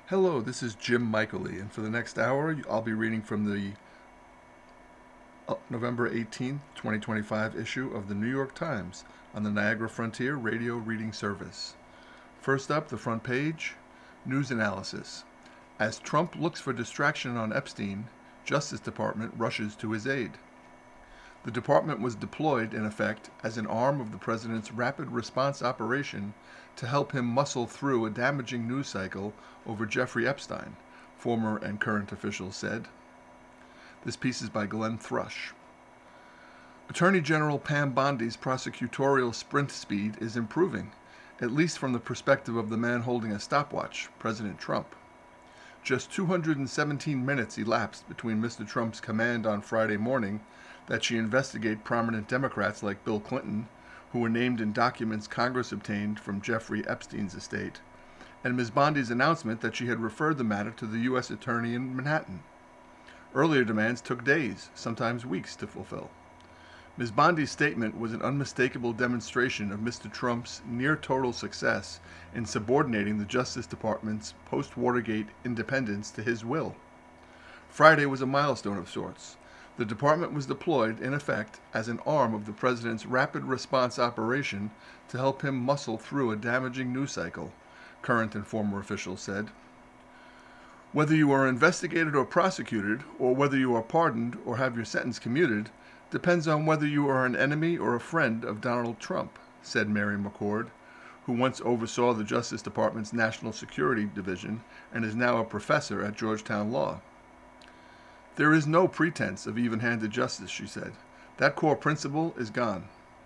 Hello, this is Jim Michaely, and for the next hour, I'll be reading from the November 18th, 2025 issue of the New York Times on the Niagara Frontier Radio Reading Service. First up, the front page, news analysis. As Trump looks for distraction on Epstein, Justice Department rushes to his aid. The department was deployed, in effect, as an arm of the president's rapid response operation to help him muscle through a damaging news cycle over Jeffrey Epstein, former and current officials said. This piece is by Glenn Thrush. Attorney General Pam Bondi's prosecutorial sprint speed is improving, at least from the perspective of the man holding a stopwatch, President Trump. Just 217 minutes elapsed between Mr. Trump's command on Friday morning that she investigate prominent Democrats like Bill Clinton, who were named in documents Congress obtained from Jeffrey Epstein's estate, and Ms. Bondi's announcement that she had referred the matter to the U.S. Attorney in Manhattan. Earlier demands took days, sometimes weeks, to fulfill. Ms. Bondi's statement was an unmistakable demonstration of Mr. Trump's near-total success in subordinating the Justice Department's post-Watergate independence to his will. Friday was a milestone of sorts. The department was deployed, in effect, as an arm of the president's rapid response operation to help him muscle through a damaging news cycle, current and former officials said. Whether you are investigated or prosecuted, or whether you are pardoned or have your sentence commuted, depends on whether you are an enemy or a friend of Donald Trump, said Mary McCord, who once oversaw the Justice Department's National Security Division and is now a professor at Georgetown Law. There is no pretense of even-handed justice, she said. That core principle is gone.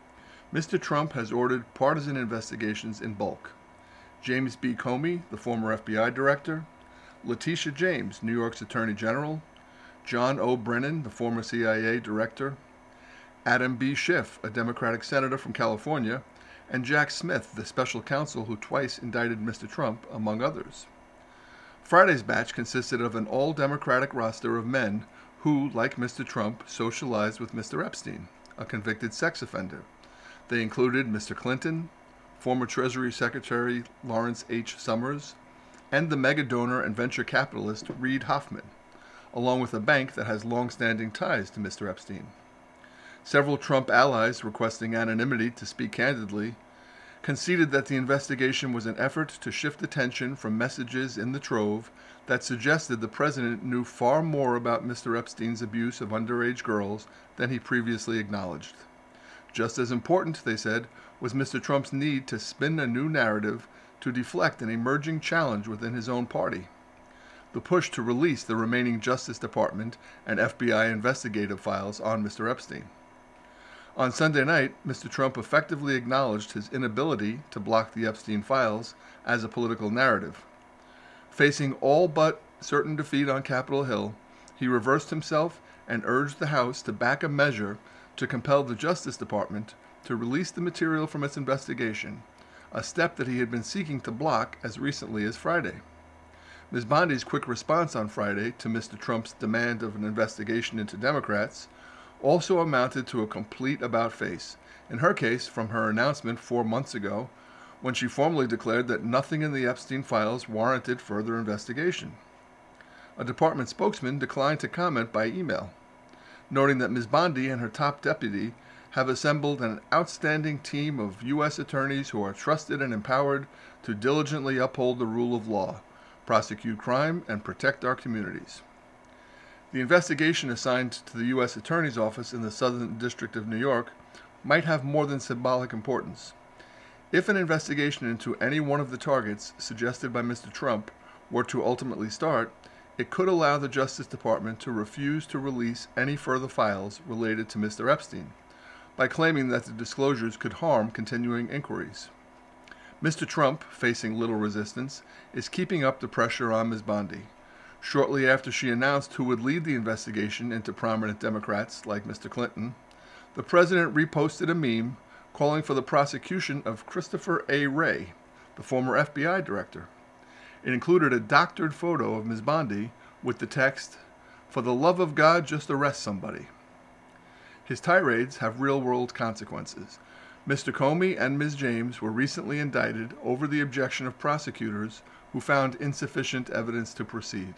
Mr. Trump has ordered partisan investigations in bulk. James B. Comey, the former FBI director, Letitia James, New York's Attorney General, John O. Brennan, the former CIA director, Adam B. Schiff, a Democratic senator from California, and Jack Smith, the special counsel who twice indicted Mr. Trump, among others. Friday's batch consisted of an all-Democratic roster of men who, like Mr. Trump, socialized with Mr. Epstein, a convicted sex offender. They included Mr. Clinton, former Treasury Secretary Lawrence H. Summers, and the mega-donor and venture capitalist Reid Hoffman, along with a bank that has long-standing ties to Mr. Epstein. Several Trump allies requesting anonymity to speak candidly conceded that the investigation was an effort to shift attention from messages in the trove that suggested the president knew far more about Mr. Epstein's abuse of underage girls than he previously acknowledged. Just as important, they said, was Mr. Trump's need to spin a new narrative to deflect an emerging challenge within his own party. The push to release the remaining Justice Department and FBI investigative files on Mr. Epstein. On Sunday night, Mr. Trump effectively acknowledged his inability to block the Epstein files as a political narrative. Facing all but certain defeat on Capitol Hill, he reversed himself and urged the House to back a measure to compel the Justice Department to release the material from its investigation, a step that he had been seeking to block as recently as Friday. Ms. Bondi's quick response on Friday to Mr. Trump's demand of an investigation into Democrats also amounted to a complete about-face, in her case from her announcement 4 months ago, when she formally declared that nothing in the Epstein files warranted further investigation. A department spokesman declined to comment by email, noting that Ms. Bondi and her top deputy have assembled an outstanding team of U.S. attorneys who are trusted and empowered to diligently uphold the rule of law, prosecute crime, and protect our communities. The investigation assigned to the U.S. Attorney's Office in the Southern District of New York might have more than symbolic importance. If an investigation into any one of the targets suggested by Mr. Trump were to ultimately start, it could allow the Justice Department to refuse to release any further files related to Mr. Epstein, by claiming that the disclosures could harm continuing inquiries. Mr. Trump, facing little resistance, is keeping up the pressure on Ms. Bondi. Shortly after she announced who would lead the investigation into prominent Democrats like Mr. Clinton, the president reposted a meme calling for the prosecution of Christopher A. Wray, the former FBI director. It included a doctored photo of Ms. Bondi with the text, "For the love of God, just arrest somebody." His tirades have real-world consequences. Mr. Comey and Ms. James were recently indicted over the objection of prosecutors who found insufficient evidence to proceed.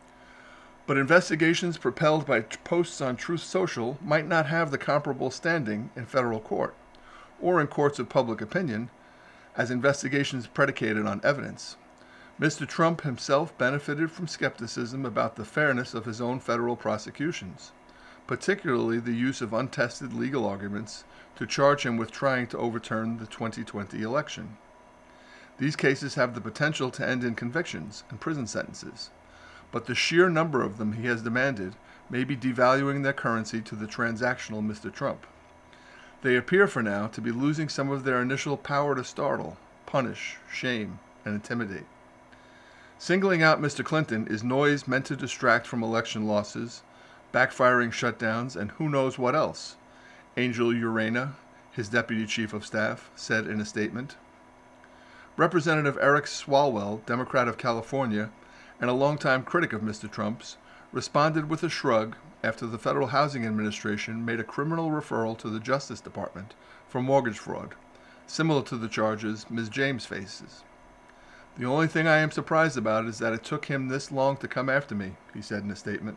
But investigations propelled by posts on Truth Social might not have the comparable standing in federal court, or in courts of public opinion, as investigations predicated on evidence. Mr. Trump himself benefited from skepticism about the fairness of his own federal prosecutions, particularly the use of untested legal arguments to charge him with trying to overturn the 2020 election. These cases have the potential to end in convictions and prison sentences, but the sheer number of them he has demanded may be devaluing their currency to the transactional Mr. Trump. They appear for now to be losing some of their initial power to startle, punish, shame, and intimidate. Singling out Mr. Clinton is noise meant to distract from election losses, backfiring shutdowns, and who knows what else, Angel Urena, his deputy chief of staff, said in a statement. Representative Eric Swalwell, Democrat of California, and a longtime critic of Mr. Trump's, responded with a shrug after the Federal Housing Administration made a criminal referral to the Justice Department for mortgage fraud, similar to the charges Ms. James faces. The only thing I am surprised about is that it took him this long to come after me, he said in a statement.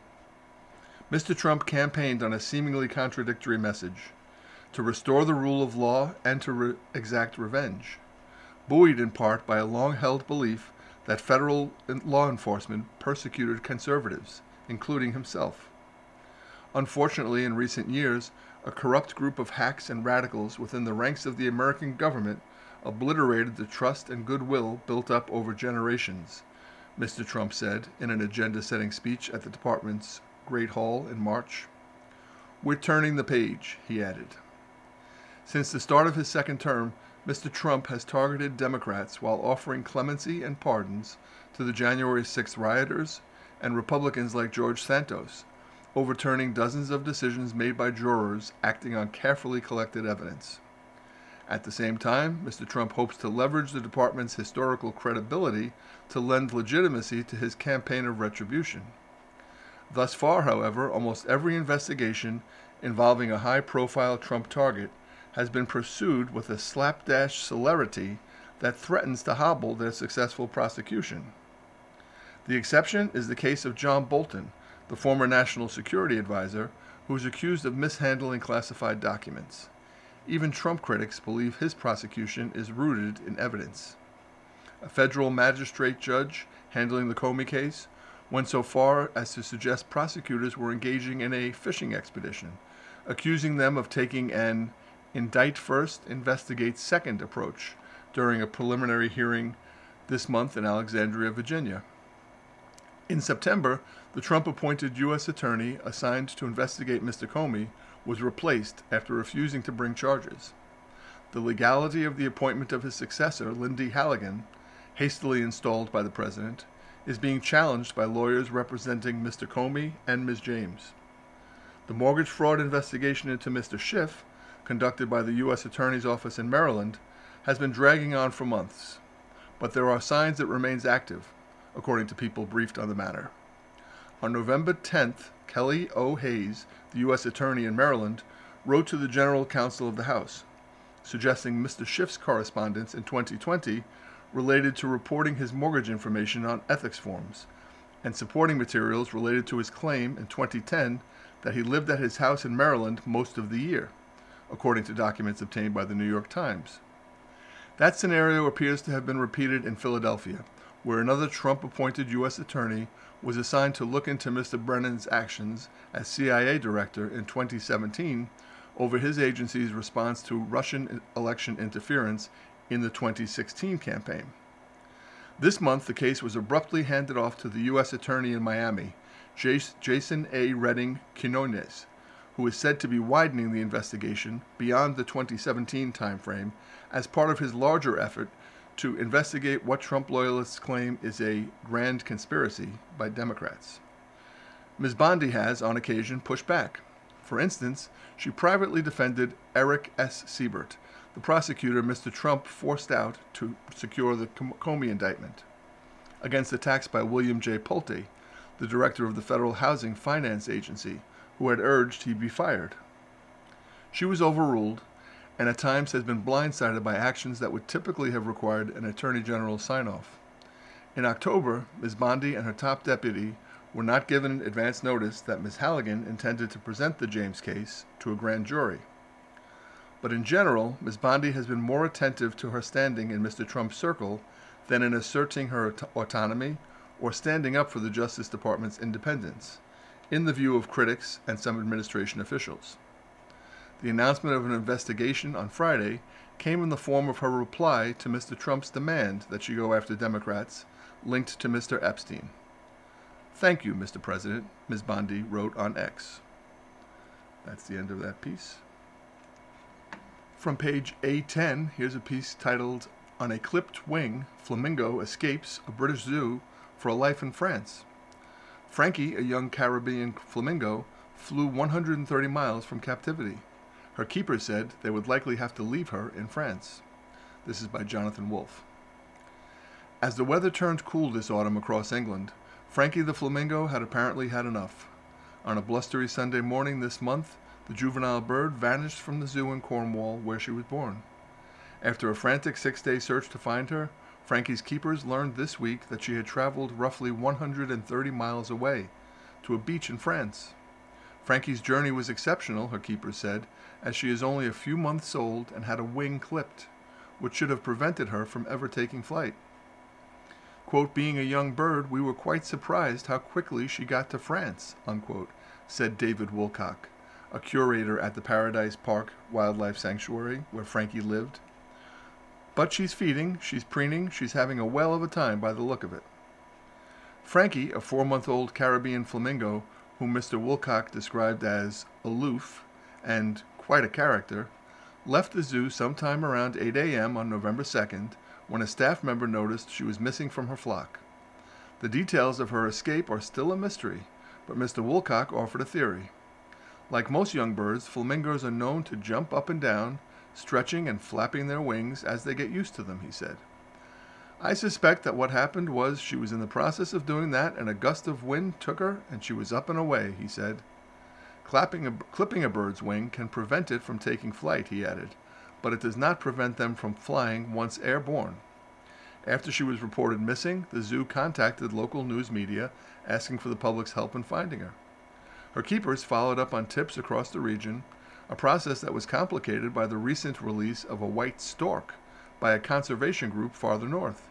Mr. Trump campaigned on a seemingly contradictory message: to restore the rule of law and to exact revenge, buoyed in part by a long-held belief that federal law enforcement persecuted conservatives, including himself. Unfortunately, in recent years, a corrupt group of hacks and radicals within the ranks of the American government obliterated the trust and goodwill built up over generations, Mr. Trump said in an agenda-setting speech at the department's Great Hall in March. We're turning the page, he added. Since the start of his second term, Mr. Trump has targeted Democrats while offering clemency and pardons to the January 6th rioters and Republicans like George Santos, overturning dozens of decisions made by jurors acting on carefully collected evidence. At the same time, Mr. Trump hopes to leverage the department's historical credibility to lend legitimacy to his campaign of retribution. Thus far, however, almost every investigation involving a high-profile Trump target has been pursued with a slapdash celerity that threatens to hobble their successful prosecution. The exception is the case of John Bolton, the former National Security Advisor, who is accused of mishandling classified documents. Even Trump critics believe his prosecution is rooted in evidence. A federal magistrate judge handling the Comey case went so far as to suggest prosecutors were engaging in a fishing expedition, accusing them of taking an indict first, investigate second approach during a preliminary hearing this month in Alexandria, Virginia. In September, the Trump-appointed U.S. attorney assigned to investigate Mr. Comey was replaced after refusing to bring charges. The legality of the appointment of his successor, Lindy Halligan, hastily installed by the president, is being challenged by lawyers representing Mr. Comey and Ms. James. The mortgage fraud investigation into Mr. Schiff, conducted by the U.S. Attorney's Office in Maryland, has been dragging on for months, but there are signs it remains active, according to people briefed on the matter. On November 10th, Kelly O. Hayes, the U.S. Attorney in Maryland, wrote to the General Counsel of the House, suggesting Mr. Schiff's correspondence in 2020 related to reporting his mortgage information on ethics forms, and supporting materials related to his claim in 2010 that he lived at his house in Maryland most of the year, according to documents obtained by the New York Times. That scenario appears to have been repeated in Philadelphia, where another Trump-appointed U.S. attorney was assigned to look into Mr. Brennan's actions as CIA director in 2017 over his agency's response to Russian election interference in the 2016 campaign. This month, the case was abruptly handed off to the U.S. attorney in Miami, Jason A. Redding Quinones, who is said to be widening the investigation beyond the 2017 timeframe as part of his larger effort to investigate what Trump loyalists claim is a grand conspiracy by Democrats. Ms. Bondi has, on occasion, pushed back. For instance, she privately defended Eric S. Siebert, the prosecutor Mr. Trump forced out to secure the Comey indictment, against attacks by William J. Pulte, the director of the Federal Housing Finance Agency, who had urged he be fired. She was overruled, and at times has been blindsided by actions that would typically have required an Attorney General's sign-off. In October, Ms. Bondi and her top deputy were not given advance notice that Ms. Halligan intended to present the James case to a grand jury. But in general, Ms. Bondi has been more attentive to her standing in Mr. Trump's circle than in asserting her autonomy or standing up for the Justice Department's independence, in the view of critics and some administration officials. The announcement of an investigation on Friday came in the form of her reply to Mr. Trump's demand that she go after Democrats linked to Mr. Epstein. "Thank you, Mr. President," Ms. Bondi wrote on X. That's the end of that piece. From page A10, here's a piece titled, "On a Clipped Wing, Flamingo Escapes a British Zoo for a Life in France." Frankie, a young Caribbean flamingo, flew 130 miles from captivity. Her keeper said they would likely have to leave her in France. This is by Jonathan Wolfe. As the weather turned cool this autumn across England, Frankie the flamingo had apparently had enough. On a blustery Sunday morning this month, the juvenile bird vanished from the zoo in Cornwall where she was born. After a frantic 6-day search to find her, Frankie's keepers learned this week that she had traveled roughly 130 miles away, to a beach in France. Frankie's journey was exceptional, her keepers said, as she is only a few months old and had a wing clipped, which should have prevented her from ever taking flight. Quote, "Being a young bird, we were quite surprised how quickly she got to France," unquote, said David Wilcock, a curator at the Paradise Park Wildlife Sanctuary where Frankie lived. "But she's feeding, she's preening, she's having a whale of a time by the look of it." Frankie, a 4-month-old Caribbean flamingo, whom Mr. Wilcock described as aloof and quite a character, left the zoo sometime around 8 a.m. on November 2nd when a staff member noticed she was missing from her flock. The details of her escape are still a mystery, but Mr. Wilcock offered a theory. Like most young birds, flamingos are known to jump up and down, stretching and flapping their wings as they get used to them, he said. "I suspect that what happened was she was in the process of doing that and a gust of wind took her and she was up and away," he said. Clipping a bird's wing can prevent it from taking flight, he added, but it does not prevent them from flying once airborne. After she was reported missing, the zoo contacted local news media asking for the public's help in finding her. Her keepers followed up on tips across the region, a process that was complicated by the recent release of a white stork by a conservation group farther north.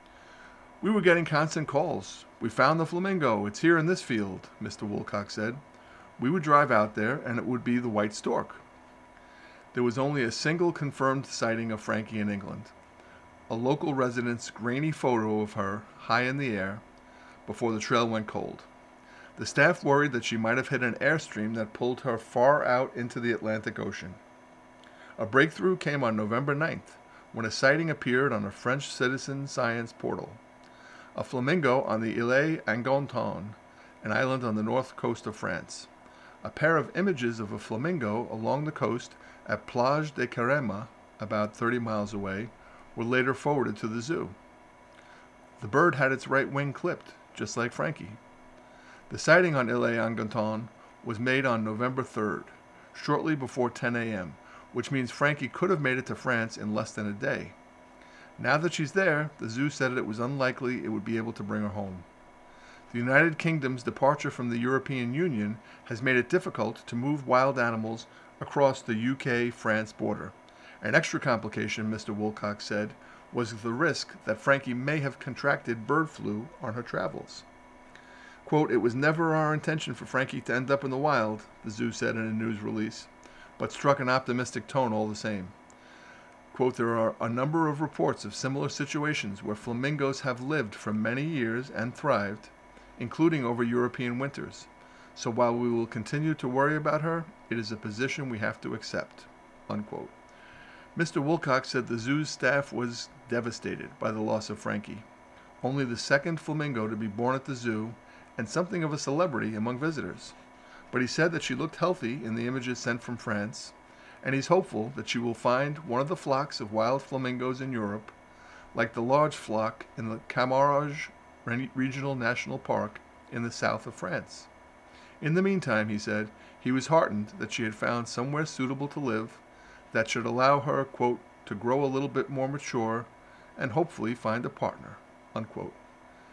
"We were getting constant calls. 'We found the flamingo. It's here in this field,' Mr. Wilcock said. We would drive out there, and it would be the white stork." There was only a single confirmed sighting of Frankie in England, a local resident's grainy photo of her high in the air before the trail went cold. The staff worried that she might have hit an airstream that pulled her far out into the Atlantic Ocean. A breakthrough came on November 9th, when a sighting appeared on a French citizen science portal. A flamingo on the Île Angonton, an island on the north coast of France. A pair of images of a flamingo along the coast at Plage de Carema, about 30 miles away, were later forwarded to the zoo. The bird had its right wing clipped, just like Frankie. The sighting on Île Angonton was made on November 3rd, shortly before 10 a.m., which means Frankie could have made it to France in less than a day. Now that she's there, the zoo said it was unlikely it would be able to bring her home. The United Kingdom's departure from the European Union has made it difficult to move wild animals across the UK-France border. An extra complication, Mr. Wilcock said, was the risk that Frankie may have contracted bird flu on her travels. Quote, "It was never our intention for Frankie to end up in the wild," the zoo said in a news release, but struck an optimistic tone all the same. Quote, "There are a number of reports of similar situations where flamingos have lived for many years and thrived, including over European winters. So while we will continue to worry about her, it is a position we have to accept," unquote. Mr. Wilcock said the zoo's staff was devastated by the loss of Frankie, only the second flamingo to be born at the zoo and something of a celebrity among visitors. But he said that she looked healthy in the images sent from France, and he's hopeful that she will find one of the flocks of wild flamingos in Europe, like the large flock in the Camargue Regional National Park in the south of France. In the meantime, he said, he was heartened that she had found somewhere suitable to live that should allow her, quote, "to grow a little bit more mature and hopefully find a partner," unquote.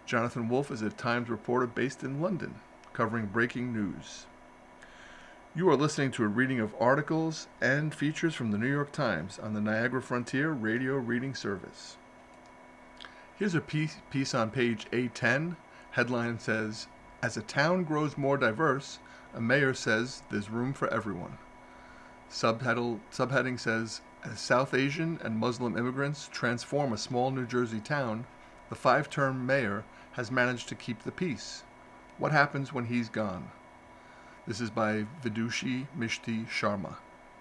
Jonathan Wolfe is a Times reporter based in London, covering breaking news. You are listening to a reading of articles and features from the New York Times on the Niagara Frontier Radio Reading Service. Here's a piece on page A10. Headline says, "As a town grows more diverse, a mayor says there's room for everyone." Subheading says, "As South Asian and Muslim immigrants transform a small New Jersey town, the 5-term mayor has managed to keep the peace. What happens when he's gone?" This is by Vidushi Mishti Sharma.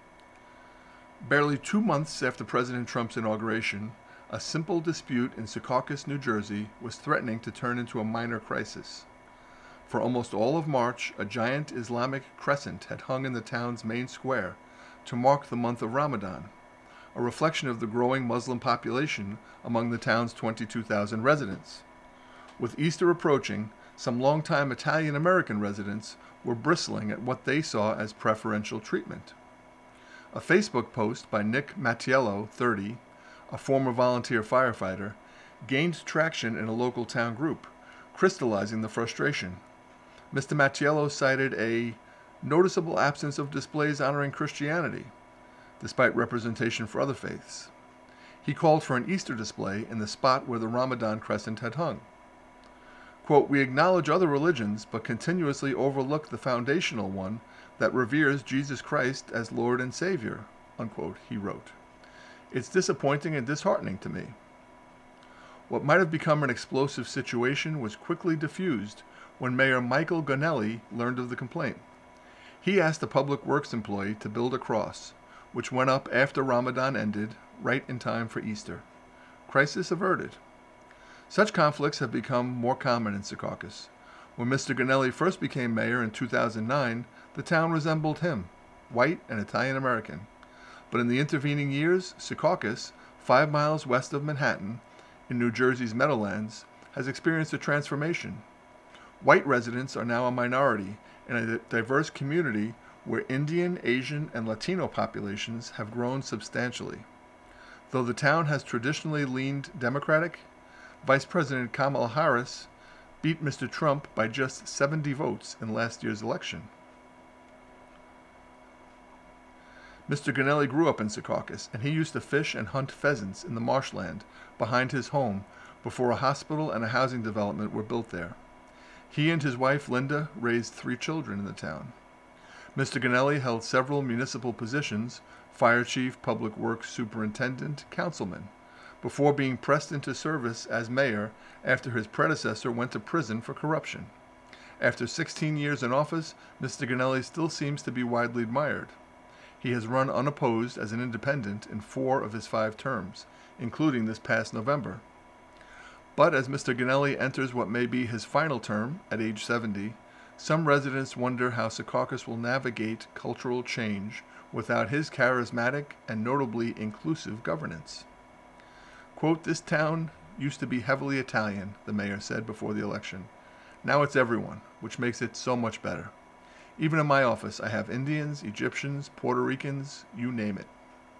Barely 2 months after President Trump's inauguration, a simple dispute in Secaucus, New Jersey, was threatening to turn into a minor crisis. For almost all of March, a giant Islamic crescent had hung in the town's main square to mark the month of Ramadan, a reflection of the growing Muslim population among the town's 22,000 residents. With Easter approaching, some longtime Italian-American residents were bristling at what they saw as preferential treatment. A Facebook post by Nick Mattiello, 30, a former volunteer firefighter, gained traction in a local town group, crystallizing the frustration. Mr. Mattiello cited a noticeable absence of displays honoring Christianity, despite representation for other faiths. He called for an Easter display in the spot where the Ramadan crescent had hung. Quote, "We acknowledge other religions, but continuously overlook the foundational one that reveres Jesus Christ as Lord and Savior," unquote, he wrote. "It's disappointing and disheartening to me." What might have become an explosive situation was quickly diffused when Mayor Michael Gonelli learned of the complaint. He asked a public works employee to build a cross, which went up after Ramadan ended, right in time for Easter. Crisis averted. Such conflicts have become more common in Secaucus. When Mr. Gonelli first became mayor in 2009, the town resembled him, white and Italian-American. But in the intervening years, Secaucus, 5 miles west of Manhattan, in New Jersey's Meadowlands, has experienced a transformation. White residents are now a minority in a diverse community where Indian, Asian, and Latino populations have grown substantially. Though the town has traditionally leaned Democratic, Vice President Kamala Harris beat Mr. Trump by just 70 votes in last year's election. Mr. Gonelli grew up in Secaucus, and he used to fish and hunt pheasants in the marshland behind his home before a hospital and a housing development were built there. He and his wife, Linda, raised 3 children in the town. Mr. Gonelli held several municipal positions: fire chief, public works superintendent, councilman, before being pressed into service as mayor after his predecessor went to prison for corruption. After 16 years in office, Mr. Gonelli still seems to be widely admired. He has run unopposed as an independent in 4 of his 5 terms, including this past November. But as Mr. Gonelli enters what may be his final term at age 70, some residents wonder how Secaucus will navigate cultural change without his charismatic and notably inclusive governance. Quote, "This town used to be heavily Italian," the mayor said before the election. "Now it's everyone, which makes it so much better. Even in my office, I have Indians, Egyptians, Puerto Ricans, you name it."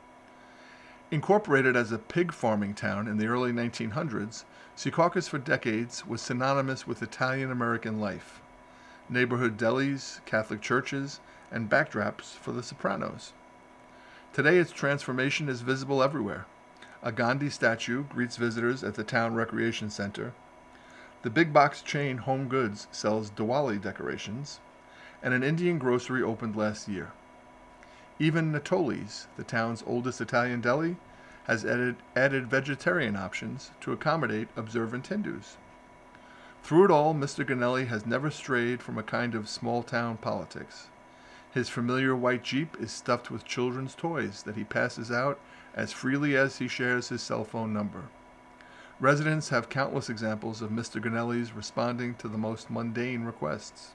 Incorporated as a pig farming town in the early 1900s, Secaucus for decades was synonymous with Italian-American life. Neighborhood delis, Catholic churches, and backdrops for The Sopranos. Today its transformation is visible everywhere. A Gandhi statue greets visitors at the town recreation center. The big box chain Home Goods sells Diwali decorations, and an Indian grocery opened last year. Even Natoli's, the town's oldest Italian deli, has added vegetarian options to accommodate observant Hindus. Through it all, Mr. Gonelli has never strayed from a kind of small-town politics. His familiar white Jeep is stuffed with children's toys that he passes out as freely as he shares his cell phone number. Residents have countless examples of Mr. Gonelli's responding to the most mundane requests.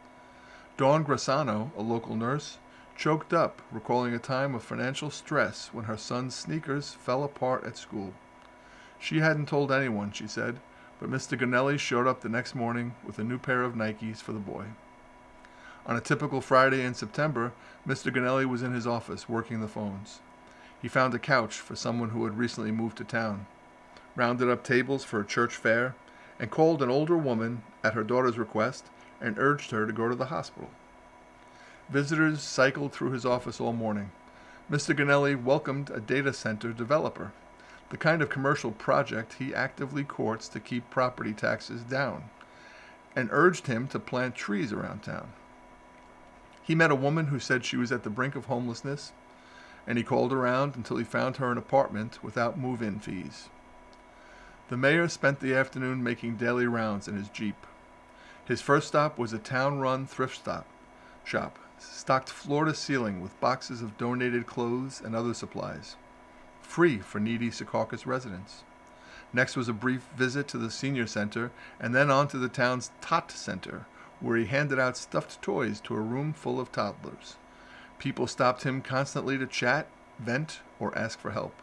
Dawn Grassano, a local nurse, choked up, recalling a time of financial stress when her son's sneakers fell apart at school. She hadn't told anyone, she said, but Mr. Gonelli showed up the next morning with a new pair of Nikes for the boy. On a typical Friday in September, Mr. Gonelli was in his office working the phones. He found a couch for someone who had recently moved to town, rounded up tables for a church fair, and called an older woman at her daughter's request and urged her to go to the hospital. Visitors cycled through his office all morning. Mr. Gonelli welcomed a data center developer, the kind of commercial project he actively courts to keep property taxes down, and urged him to plant trees around town. He met a woman who said she was at the brink of homelessness, and he called around until he found her an apartment without move-in fees. The mayor spent the afternoon making daily rounds in his Jeep. His first stop was a town-run thrift shop, stocked floor-to-ceiling with boxes of donated clothes and other supplies, free for needy Secaucus residents. Next was a brief visit to the senior center, and then on to the town's Tot Center, where he handed out stuffed toys to a room full of toddlers. People stopped him constantly to chat, vent, or ask for help.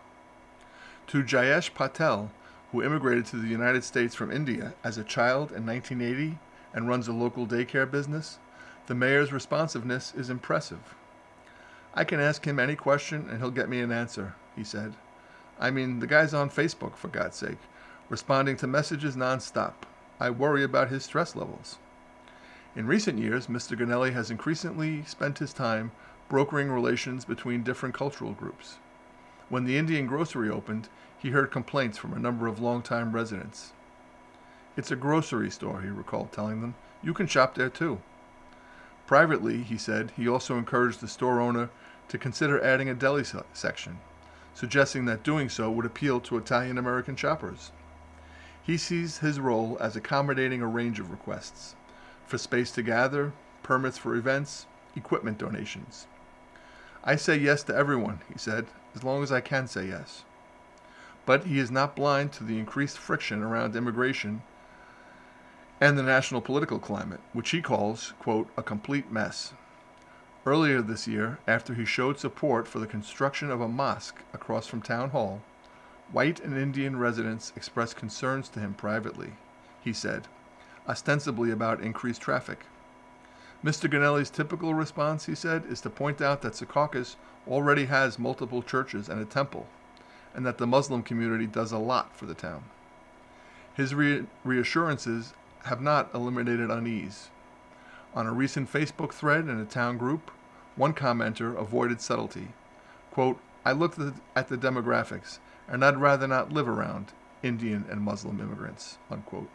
To Jayesh Patel, who immigrated to the United States from India as a child in 1980 and runs a local daycare business, the mayor's responsiveness is impressive. "I can ask him any question and he'll get me an answer," he said. "I mean, the guy's on Facebook, for God's sake, responding to messages nonstop. I worry about his stress levels." In recent years, Mr. Gonelli has increasingly spent his time brokering relations between different cultural groups. When the Indian grocery opened, he heard complaints from a number of longtime residents. "It's a grocery store," he recalled telling them. "You can shop there too." Privately, he said, he also encouraged the store owner to consider adding a deli section, suggesting that doing so would appeal to Italian-American shoppers. He sees his role as accommodating a range of requests for space to gather, permits for events, equipment donations. "I say yes to everyone," he said, "as long as I can say yes." But he is not blind to the increased friction around immigration and the national political climate, which he calls, quote, "a complete mess." Earlier this year, after he showed support for the construction of a mosque across from Town Hall, white and Indian residents expressed concerns to him privately, he said, ostensibly about increased traffic. Mr. Gonelli's typical response, he said, is to point out that Secaucus already has multiple churches and a temple, and that the Muslim community does a lot for the town. His reassurances have not eliminated unease. On a recent Facebook thread in a town group, one commenter avoided subtlety. Quote, "I looked at the demographics, and I'd rather not live around Indian and Muslim immigrants," unquote.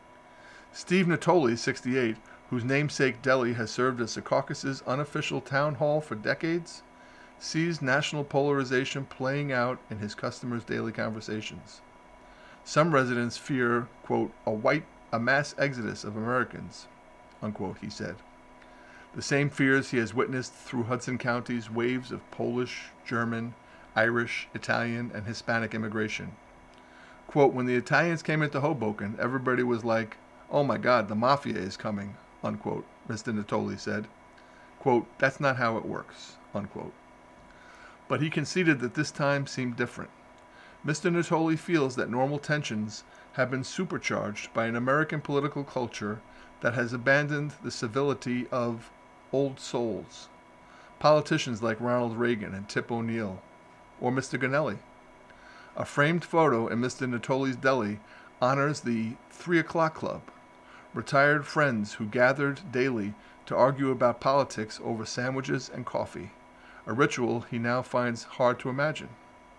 Steve Natoli, 68, whose namesake deli has served as Secaucus's unofficial town hall for decades, sees national polarization playing out in his customers' daily conversations. Some residents fear, quote, a mass exodus of Americans, unquote, he said. The same fears he has witnessed through Hudson County's waves of Polish, German, Irish, Italian, and Hispanic immigration. Quote, "When the Italians came into Hoboken, everybody was like, 'Oh my God, the mafia is coming,'" unquote, Mr. Natoli said. Quote, "That's not how it works," unquote. But he conceded that this time seemed different. Mr. Natoli feels that normal tensions have been supercharged by an American political culture that has abandoned the civility of old souls, politicians like Ronald Reagan and Tip O'Neill, or Mr. Gonelli. A framed photo in Mr. Natoli's deli honors the 3 o'clock Club, retired friends who gathered daily to argue about politics over sandwiches and coffee, a ritual he now finds hard to imagine.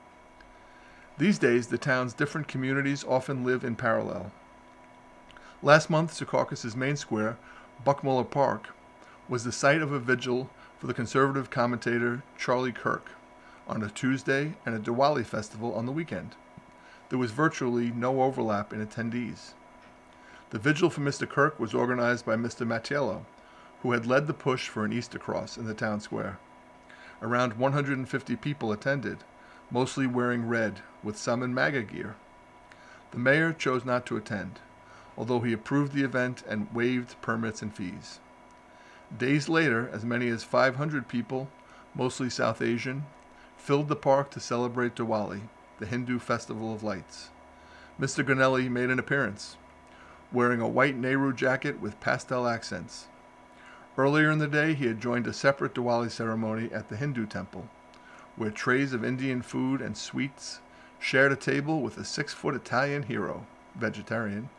These days, the town's different communities often live in parallel. Last month, Secaucus's main square, Buckmuller Park, was the site of a vigil for the conservative commentator Charlie Kirk on a Tuesday and a Diwali festival on the weekend. There was virtually no overlap in attendees. The vigil for Mr. Kirk was organized by Mr. Mattiello, who had led the push for an Easter cross in the town square. Around 150 people attended, mostly wearing red, with some in MAGA gear. The mayor chose not to attend, although he approved the event and waived permits and fees. Days later, as many as 500 people, mostly South Asian, filled the park to celebrate Diwali, the Hindu festival of lights. Mr. Gonelli made an appearance, wearing a white Nehru jacket with pastel accents. Earlier in the day, he had joined a separate Diwali ceremony at the Hindu temple, where trays of Indian food and sweets shared a table with a 6-foot Italian hero, vegetarian,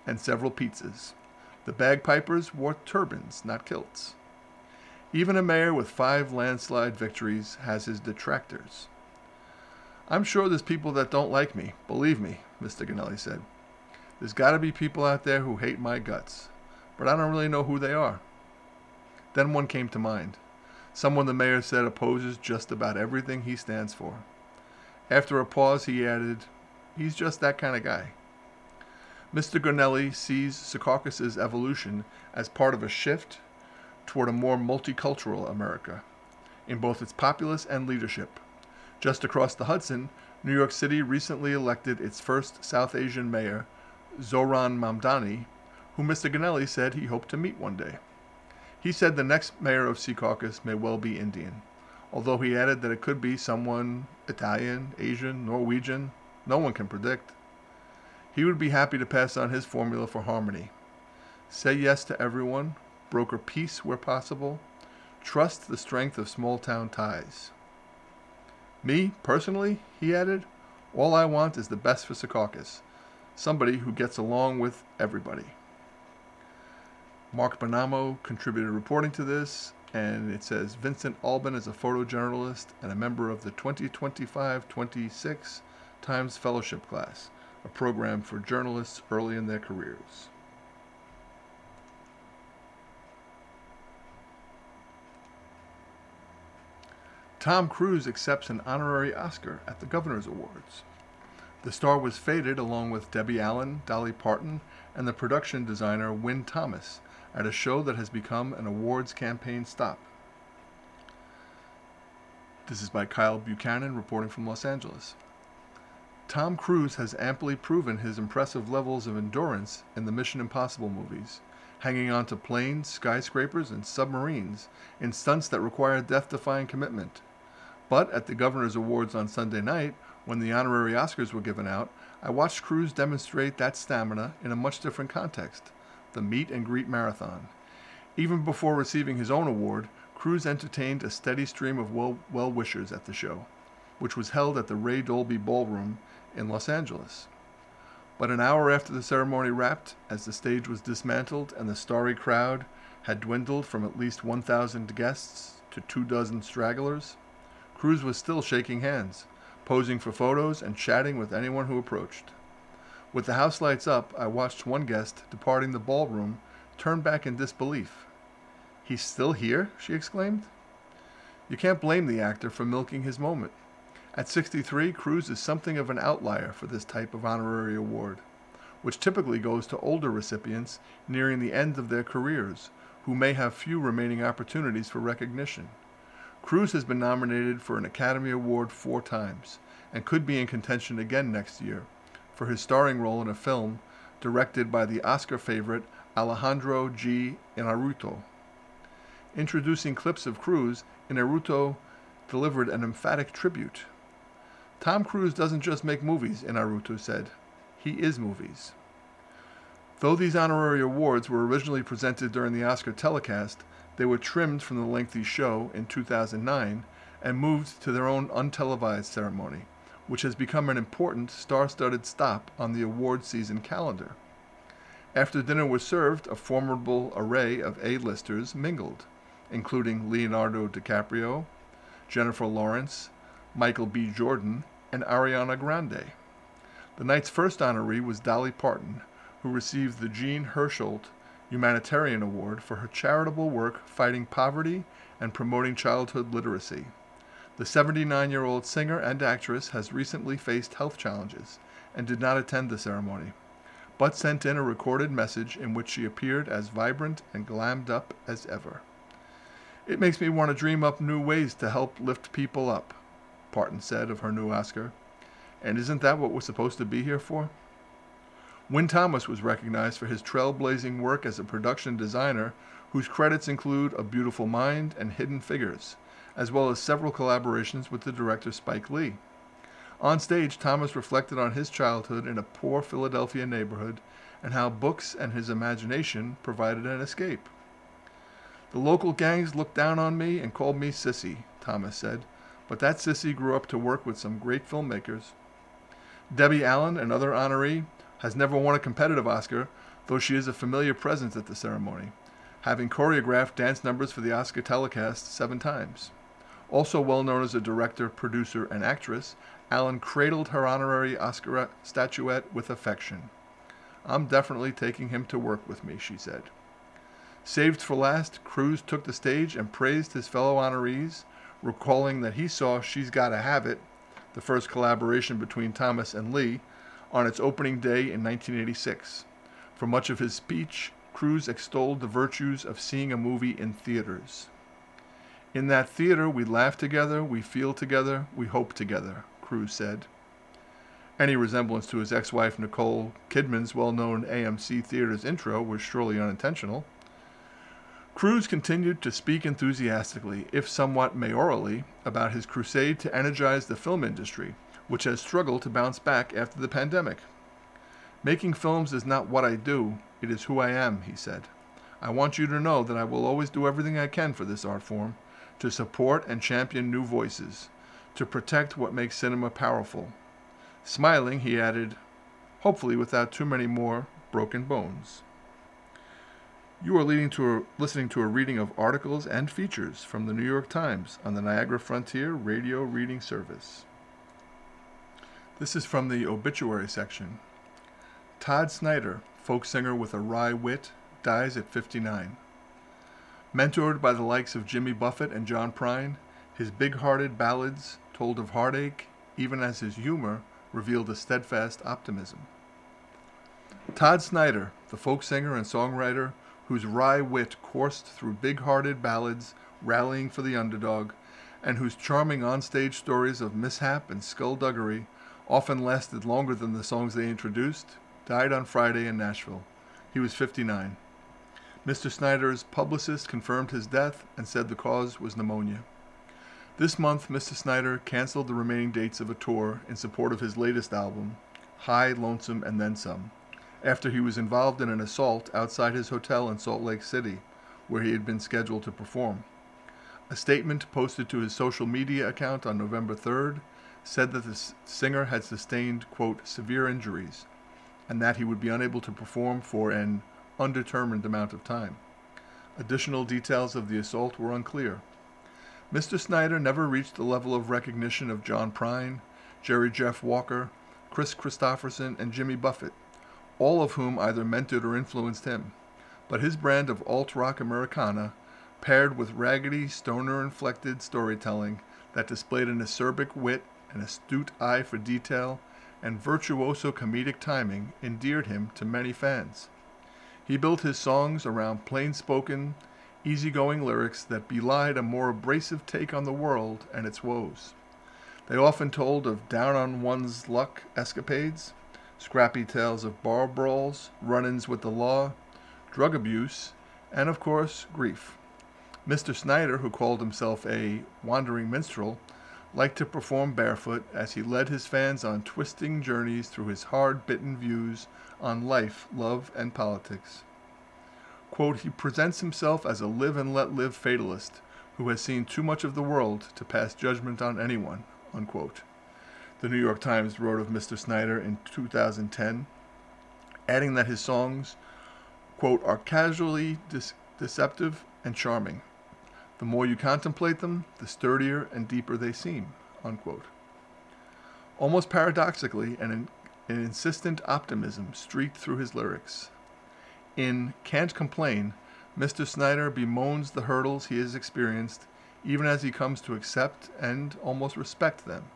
and several pizzas. The bagpipers wore turbans, not kilts. Even a mayor with 5 landslide victories has his detractors. I'm sure there's people that don't like me, believe me, Mr. Gonelli said. There's got to be people out there who hate my guts, but I don't really know who they are. Then one came to mind. Someone the mayor said opposes just about everything he stands for. After a pause, he added, he's just that kind of guy. Mr. Gonelli sees Secaucus' evolution as part of a shift toward a more multicultural America, in both its populace and leadership. Just across the Hudson, New York City recently elected its first South Asian mayor, Zohran Mamdani, who Mr. Gonelli said he hoped to meet one day. He said the next mayor of Secaucus may well be Indian, although he added that it could be someone Italian, Asian, Norwegian. No one can predict. He would be happy to pass on his formula for harmony. Say yes to everyone, broker peace where possible, trust the strength of small-town ties. Me, personally, he added, all I want is the best for Secaucus, somebody who gets along with everybody. Mark Bonamo contributed reporting to this, and it says Vincent Albin is a photojournalist and a member of the 2025-26 Times Fellowship Class, a program for journalists early in their careers. Tom Cruise accepts an honorary Oscar at the Governor's Awards. The star was feted along with Debbie Allen, Dolly Parton, and the production designer Wynn Thomas at a show that has become an awards campaign stop. This is by Kyle Buchanan reporting from Los Angeles. Tom Cruise has amply proven his impressive levels of endurance in the Mission Impossible movies, hanging on to planes, skyscrapers, and submarines in stunts that require death-defying commitment. But at the Governor's Awards on Sunday night, when the honorary Oscars were given out, I watched Cruise demonstrate that stamina in a much different context, the meet and greet marathon. Even before receiving his own award, Cruise entertained a steady stream of well-wishers at the show, which was held at the Ray Dolby Ballroom in Los Angeles. But an hour after the ceremony wrapped, as the stage was dismantled and the starry crowd had dwindled from at least 1,000 guests to 24 stragglers, Cruise was still shaking hands, posing for photos and chatting with anyone who approached. With the house lights up, I watched one guest departing the ballroom turn back in disbelief. "He's still here?" she exclaimed. You can't blame the actor for milking his moment. At 63, Cruise is something of an outlier for this type of honorary award, which typically goes to older recipients nearing the end of their careers, who may have few remaining opportunities for recognition. Cruise has been nominated for an Academy Award 4 times, and could be in contention again next year, for his starring role in a film directed by the Oscar favorite Alejandro G. Inarritu. Introducing clips of Cruise, Inarritu delivered an emphatic tribute. Tom Cruise doesn't just make movies, Inarritu said. He is movies. Though these honorary awards were originally presented during the Oscar telecast, they were trimmed from the lengthy show in 2009 and moved to their own untelevised ceremony, which has become an important star-studded stop on the award season calendar. After dinner was served, a formidable array of A-listers mingled, including Leonardo DiCaprio, Jennifer Lawrence, Michael B. Jordan, and Ariana Grande. The night's first honoree was Dolly Parton, who received the Jean Hersholt Humanitarian Award for her charitable work fighting poverty and promoting childhood literacy. The 79-year-old singer and actress has recently faced health challenges and did not attend the ceremony, but sent in a recorded message in which she appeared as vibrant and glammed up as ever. "It makes me want to dream up new ways to help lift people up," Parton said of her new Oscar. "And isn't that what we're supposed to be here for?" Wynn Thomas was recognized for his trailblazing work as a production designer, whose credits include A Beautiful Mind and Hidden Figures, as well as several collaborations with the director Spike Lee. On stage, Thomas reflected on his childhood in a poor Philadelphia neighborhood and how books and his imagination provided an escape. "The local gangs looked down on me and called me sissy," Thomas said, "but that sissy grew up to work with some great filmmakers." Debbie Allen, another honoree, has never won a competitive Oscar, though she is a familiar presence at the ceremony, having choreographed dance numbers for the Oscar telecast 7 times. Also well known as a director, producer, and actress, Allen cradled her honorary Oscar statuette with affection. "I'm definitely taking him to work with me," she said. Saved for last, Cruise took the stage and praised his fellow honorees, recalling that he saw She's Gotta Have It, the first collaboration between Thomas and Lee, on its opening day in 1986. For much of his speech, Cruise extolled the virtues of seeing a movie in theaters. "In that theater, we laugh together, we feel together, we hope together," Cruise said. Any resemblance to his ex-wife Nicole Kidman's well-known AMC Theaters intro was surely unintentional. Cruise continued to speak enthusiastically, if somewhat mayorally, about his crusade to energize the film industry, which has struggled to bounce back after the pandemic. "Making films is not what I do, it is who I am," he said. "I want you to know that I will always do everything I can for this art form, to support and champion new voices, to protect what makes cinema powerful." Smiling, he added, "hopefully without too many more broken bones." You are listening to a reading of articles and features from the New York Times on the Niagara Frontier Radio Reading Service. This is from the obituary section. Todd Snider, folk singer with a wry wit, dies at 59. Mentored by the likes of Jimmy Buffett and John Prine, his big-hearted ballads told of heartache, even as his humor revealed a steadfast optimism. Todd Snider, the folk singer and songwriter whose wry wit coursed through big-hearted ballads rallying for the underdog, and whose charming onstage stories of mishap and skullduggery often lasted longer than the songs they introduced, died on Friday in Nashville. He was 59. Mr. Snider's publicist confirmed his death and said the cause was pneumonia. This month, Mr. Snider canceled the remaining dates of a tour in support of his latest album, High, Lonesome, and Then Some, after he was involved in an assault outside his hotel in Salt Lake City, where he had been scheduled to perform. A statement posted to his social media account on November 3rd said that the singer had sustained, quote, severe injuries, and that he would be unable to perform for an undetermined amount of time. Additional details of the assault were unclear. Mr. Snider never reached the level of recognition of John Prine, Jerry Jeff Walker, Chris Christopherson, and Jimmy Buffett, all of whom either mentored or influenced him. But his brand of alt-rock Americana, paired with raggedy, stoner-inflected storytelling that displayed an acerbic wit, an astute eye for detail, and virtuoso comedic timing, endeared him to many fans. He built his songs around plain-spoken, easygoing lyrics that belied a more abrasive take on the world and its woes. They often told of down-on-one's-luck escapades, scrappy tales of bar brawls, run-ins with the law, drug abuse, and, of course, grief. Mr. Snider, who called himself a wandering minstrel, liked to perform barefoot as he led his fans on twisting journeys through his hard-bitten views on life, love, and politics. Quote, he presents himself as a live-and-let-live fatalist who has seen too much of the world to pass judgment on anyone, unquote. The New York Times wrote of Mr. Snider in 2010, adding that his songs, quote, are casually deceptive and charming. The more you contemplate them, the sturdier and deeper they seem, unquote. Almost paradoxically, an insistent optimism streaked through his lyrics. In Can't Complain, Mr. Snider bemoans the hurdles he has experienced, even as he comes to accept and almost respect them.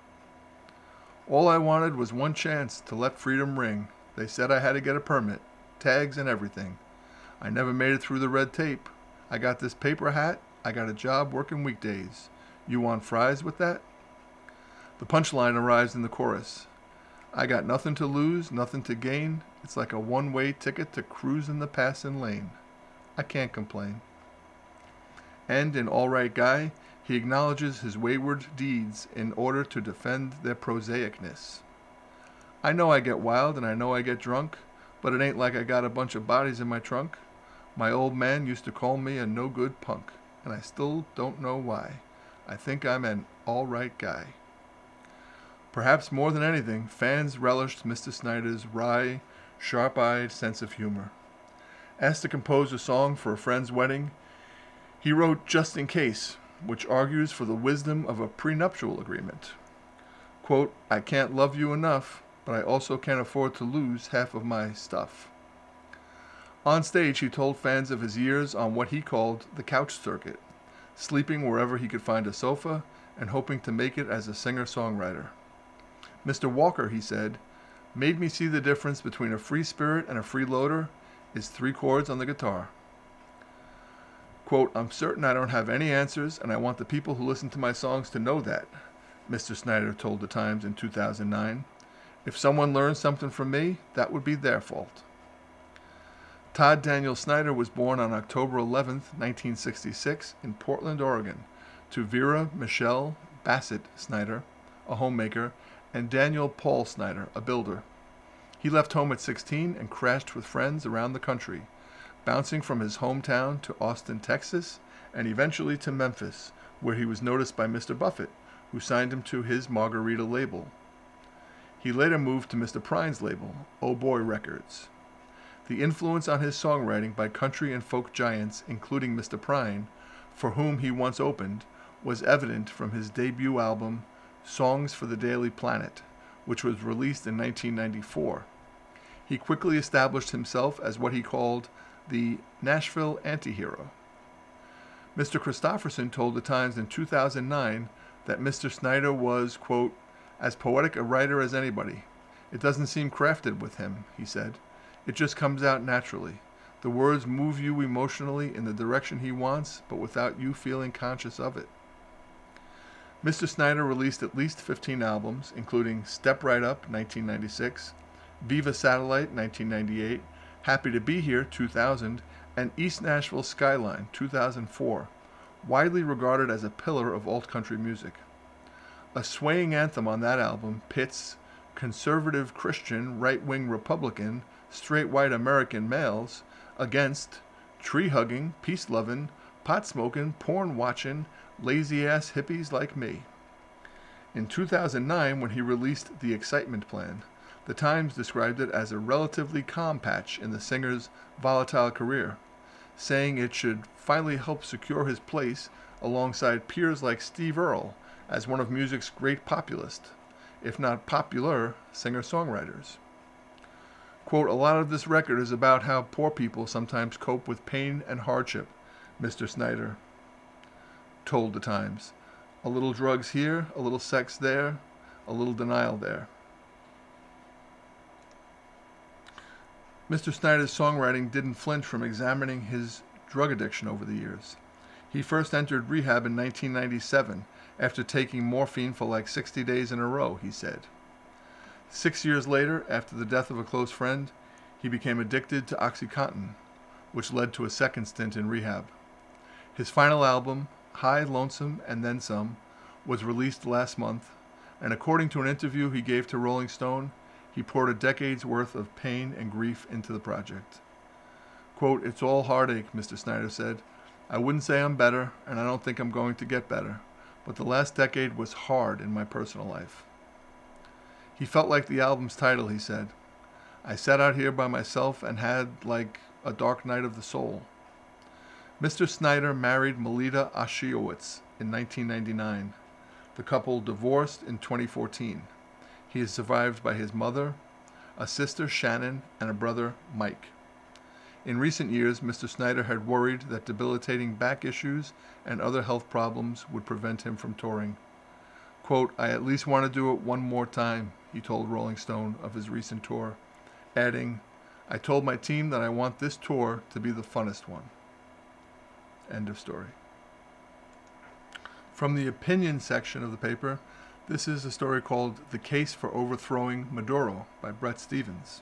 All I wanted was one chance to let freedom ring. They said I had to get a permit, tags and everything. I never made it through the red tape. I got this paper hat. I got a job working weekdays. You want fries with that? The punchline arrives in the chorus. I got nothing to lose, nothing to gain. It's like a one-way ticket to cruise in the passing lane. I can't complain. And in All Right Guy, he acknowledges his wayward deeds in order to defend their prosaicness. I know I get wild and I know I get drunk, but it ain't like I got a bunch of bodies in my trunk. My old man used to call me a no-good punk, and I still don't know why. I think I'm an all right guy. Perhaps more than anything, fans relished Mr. Snider's wry, sharp-eyed sense of humor. Asked to compose a song for a friend's wedding, he wrote Just in Case, which argues for the wisdom of a prenuptial agreement. Quote, I can't love you enough, but I also can't afford to lose half of my stuff. On stage, he told fans of his years on what he called the couch circuit, sleeping wherever he could find a sofa and hoping to make it as a singer-songwriter. Mr. Walker, he said, made me see the difference between a free spirit and a freeloader is 3 chords on the guitar. Quote, I'm certain I don't have any answers, and I want the people who listen to my songs to know that, Mr. Snyder told The Times in 2009. If someone learns something from me, that would be their fault. Todd Daniel Snyder was born on October 11, 1966, in Portland, Oregon, to Vera Michelle Bassett Snyder, a homemaker, and Daniel Paul Snyder, a builder. He left home at 16 and crashed with friends around the country, bouncing from his hometown to Austin, Texas, and eventually to Memphis, where he was noticed by Mr. Buffett, who signed him to his Margarita label. He later moved to Mr. Prine's label, Oh Boy Records. The influence on his songwriting by country and folk giants, including Mr. Prine, for whom he once opened, was evident from his debut album, Songs for the Daily Planet, which was released in 1994. He quickly established himself as what he called the Nashville antihero. Mr. Christopherson told The Times in 2009 that Mr. Snyder was, quote, as poetic a writer as anybody. It doesn't seem crafted with him, he said. It just comes out naturally. The words move you emotionally in the direction he wants, but without you feeling conscious of it. Mr. Snyder released at least 15 albums, including Step Right Up, 1996, Viva Satellite, 1998, Happy to Be Here, 2000, and East Nashville Skyline, 2004, widely regarded as a pillar of alt-country music. A swaying anthem on that album pits conservative Christian, right-wing Republican, straight white American males against tree-hugging, peace-loving, pot-smoking, porn-watching, lazy-ass hippies like me. In 2009, when he released The Excitement Plan, The Times described it as a relatively calm patch in the singer's volatile career, saying it should finally help secure his place alongside peers like Steve Earle as one of music's great populist, if not popular, singer-songwriters. Quote, a lot of this record is about how poor people sometimes cope with pain and hardship, Mr. Snyder told The Times. A little drugs here, a little sex there, a little denial there. Mr. Snyder's songwriting didn't flinch from examining his drug addiction over the years. He first entered rehab in 1997 after taking morphine for like 60 days in a row, he said. 6 years later, after the death of a close friend, he became addicted to OxyContin, which led to a second stint in rehab. His final album, High, Lonesome, and Then Some, was released last month, and according to an interview he gave to Rolling Stone, he poured a decade's worth of pain and grief into the project. Quote, it's all heartache, Mr. Snyder said. I wouldn't say I'm better, and I don't think I'm going to get better, but the last decade was hard in my personal life. He felt like the album's title, he said. I sat out here by myself and had, like, a dark night of the soul. Mr. Snyder married Melita Ashiowitz in 1999. The couple divorced in 2014. He is survived by his mother, a sister, Shannon, and a brother, Mike. In recent years, Mr. Snyder had worried that debilitating back issues and other health problems would prevent him from touring. Quote, I at least want to do it one more time, he told Rolling Stone of his recent tour, adding, I told my team that I want this tour to be the funnest one. End of story. From the opinion section of the paper, this is a story called The Case for Overthrowing Maduro by Bret Stephens.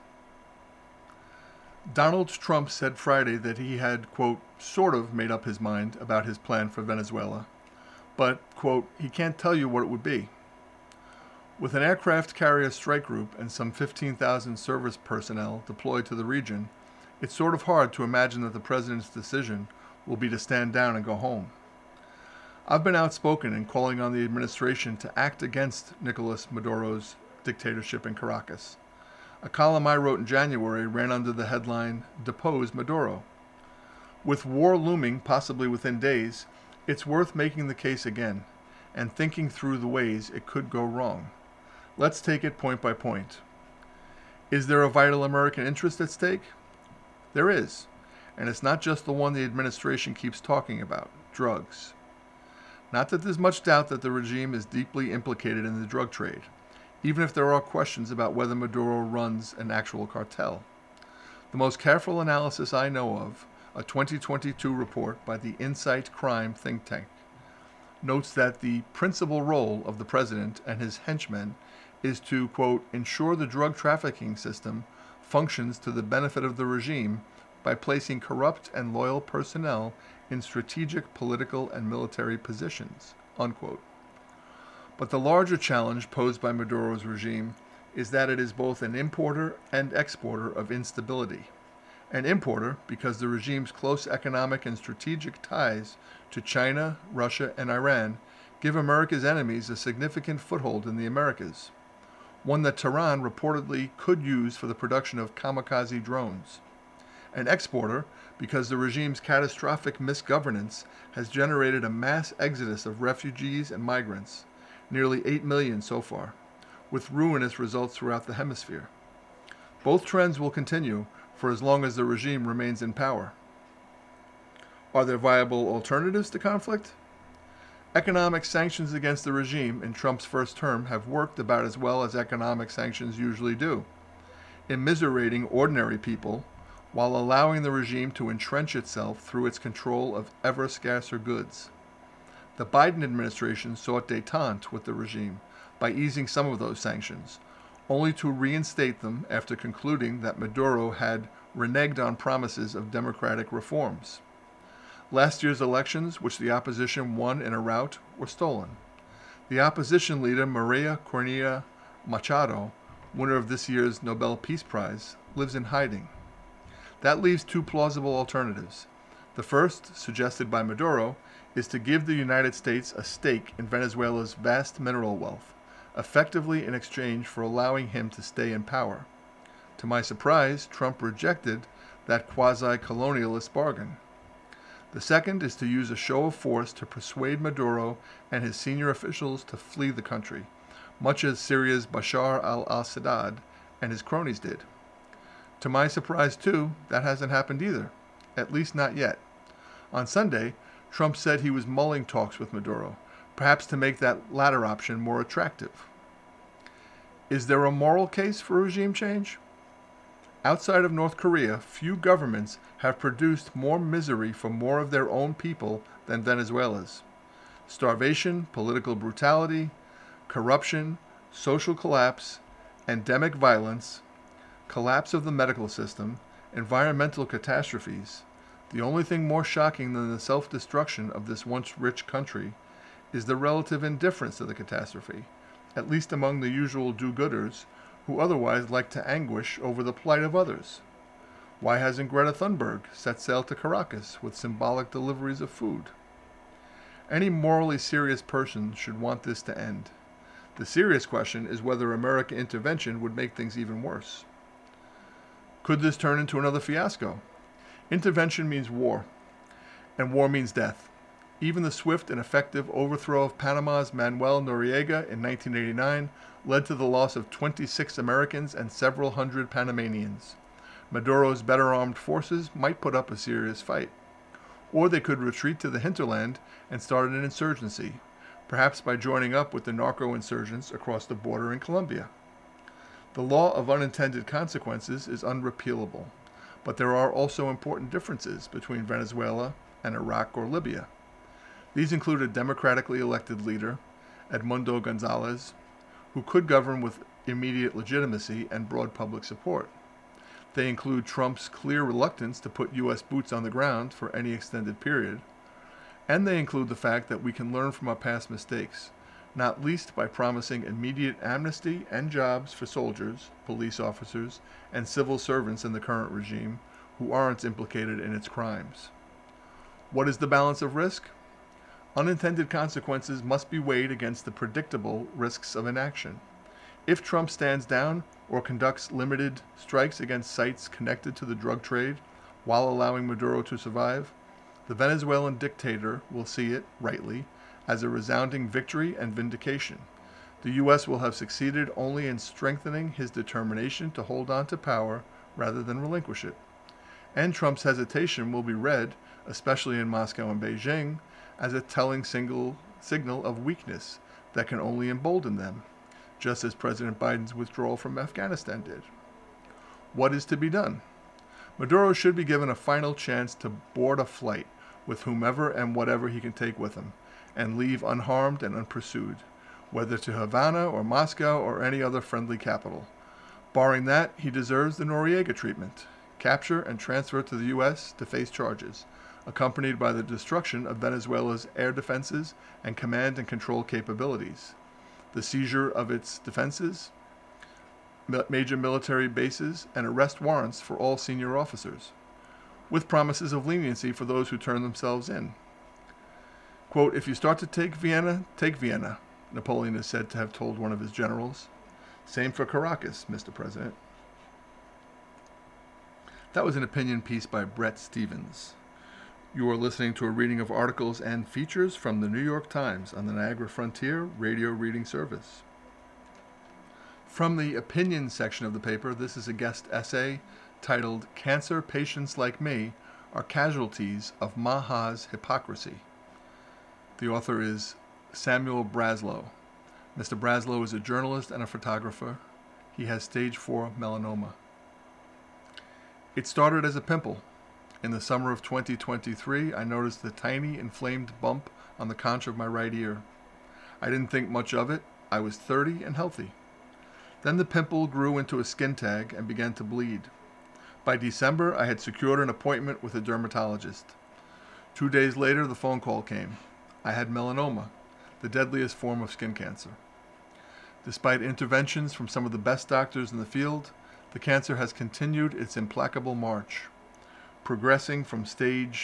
Donald Trump said Friday that he had, quote, sort of made up his mind about his plan for Venezuela, but, quote, he can't tell you what it would be. With an aircraft carrier strike group and some 15,000 service personnel deployed to the region, it's sort of hard to imagine that the president's decision will be to stand down and go home. I've been outspoken in calling on the administration to act against Nicolas Maduro's dictatorship in Caracas. A column I wrote in January ran under the headline, "Depose Maduro." With war looming possibly within days, it's worth making the case again and thinking through the ways it could go wrong. Let's take it point by point. Is there a vital American interest at stake? There is, and it's not just the one the administration keeps talking about, drugs. Not that there's much doubt that the regime is deeply implicated in the drug trade, even if there are questions about whether Maduro runs an actual cartel. The most careful analysis I know of, a 2022 report by the Insight Crime think tank, notes that the principal role of the president and his henchmen is to, quote, ensure the drug trafficking system functions to the benefit of the regime by placing corrupt and loyal personnel in strategic political and military positions, unquote. But the larger challenge posed by Maduro's regime is that it is both an importer and exporter of instability. An importer because the regime's close economic and strategic ties to China, Russia, and Iran give America's enemies a significant foothold in the Americas, one that Tehran reportedly could use for the production of kamikaze drones. An exporter because the regime's catastrophic misgovernance has generated a mass exodus of refugees and migrants, nearly 8 million so far, with ruinous results throughout the hemisphere. Both trends will continue for as long as the regime remains in power. Are there viable alternatives to conflict? Economic sanctions against the regime in Trump's first term have worked about as well as economic sanctions usually do, immiserating ordinary people while allowing the regime to entrench itself through its control of ever scarcer goods. The Biden administration sought détente with the regime by easing some of those sanctions, only to reinstate them after concluding that Maduro had reneged on promises of democratic reforms. Last year's elections, which the opposition won in a rout, were stolen. The opposition leader, Maria Corina Machado, winner of this year's Nobel Peace Prize, lives in hiding. That leaves two plausible alternatives. The first, suggested by Maduro, is to give the United States a stake in Venezuela's vast mineral wealth, effectively in exchange for allowing him to stay in power. To my surprise, Trump rejected that quasi-colonialist bargain. The second is to use a show of force to persuade Maduro and his senior officials to flee the country, much as Syria's Bashar al-Assad and his cronies did. To my surprise, too, that hasn't happened either, at least not yet. On Sunday, Trump said he was mulling talks with Maduro, perhaps to make that latter option more attractive. Is there a moral case for regime change? Outside of North Korea, few governments have produced more misery for more of their own people than Venezuela's. Starvation, political brutality, corruption, social collapse, endemic violence, collapse of the medical system, environmental catastrophes. The only thing more shocking than the self-destruction of this once rich country is the relative indifference to the catastrophe, at least among the usual do-gooders who otherwise like to anguish over the plight of others. Why hasn't Greta Thunberg set sail to Caracas with symbolic deliveries of food? Any morally serious person should want this to end. The serious question is whether American intervention would make things even worse. Could this turn into another fiasco? Intervention means war, and war means death. Even the swift and effective overthrow of Panama's Manuel Noriega in 1989 led to the loss of 26 Americans and several hundred Panamanians. Maduro's better armed forces might put up a serious fight. Or they could retreat to the hinterland and start an insurgency, perhaps by joining up with the narco-insurgents across the border in Colombia. The law of unintended consequences is unrepealable, but there are also important differences between Venezuela and Iraq or Libya. These include a democratically elected leader, Edmundo Gonzalez, who could govern with immediate legitimacy and broad public support. They include Trump's clear reluctance to put U.S. boots on the ground for any extended period, and they include the fact that we can learn from our past mistakes, not least by promising immediate amnesty and jobs for soldiers, police officers, and civil servants in the current regime who aren't implicated in its crimes. What is the balance of risk? Unintended consequences must be weighed against the predictable risks of inaction. If Trump stands down or conducts limited strikes against sites connected to the drug trade while allowing Maduro to survive, the Venezuelan dictator will see it, rightly, as a resounding victory and vindication. The U.S. will have succeeded only in strengthening his determination to hold on to power rather than relinquish it. And Trump's hesitation will be read, especially in Moscow and Beijing, as a telling signal of weakness that can only embolden them, just as President Biden's withdrawal from Afghanistan did. What is to be done? Maduro should be given a final chance to board a flight with whomever and whatever he can take with him, and leave unharmed and unpursued, whether to Havana or Moscow or any other friendly capital. Barring that, he deserves the Noriega treatment, capture and transfer to the U.S. to face charges, accompanied by the destruction of Venezuela's air defenses and command and control capabilities, the seizure of its defenses, major military bases, and arrest warrants for all senior officers, with promises of leniency for those who turn themselves in. Quote, "If you start to take Vienna," Napoleon is said to have told one of his generals. Same for Caracas, Mr. President. That was an opinion piece by Brett Stevens. You are listening to a reading of articles and features from the New York Times on the Niagara Frontier Radio Reading Service. From the opinion section of the paper, this is a guest essay titled "Cancer Patients Like Me Are Casualties of Maha's Hypocrisy." The author is Samuel Braslow. Mr. Braslow is a journalist and a photographer. He has stage 4 melanoma. It started as a pimple. In the summer of 2023, I noticed a tiny inflamed bump on the conch of my right ear. I didn't think much of it. I was 30 and healthy. Then the pimple grew into a skin tag and began to bleed. By December, I had secured an appointment with a dermatologist. 2 days later, the phone call came. I had melanoma, the deadliest form of skin cancer. Despite interventions from some of the best doctors in the field, the cancer has continued its implacable march, progressing from stage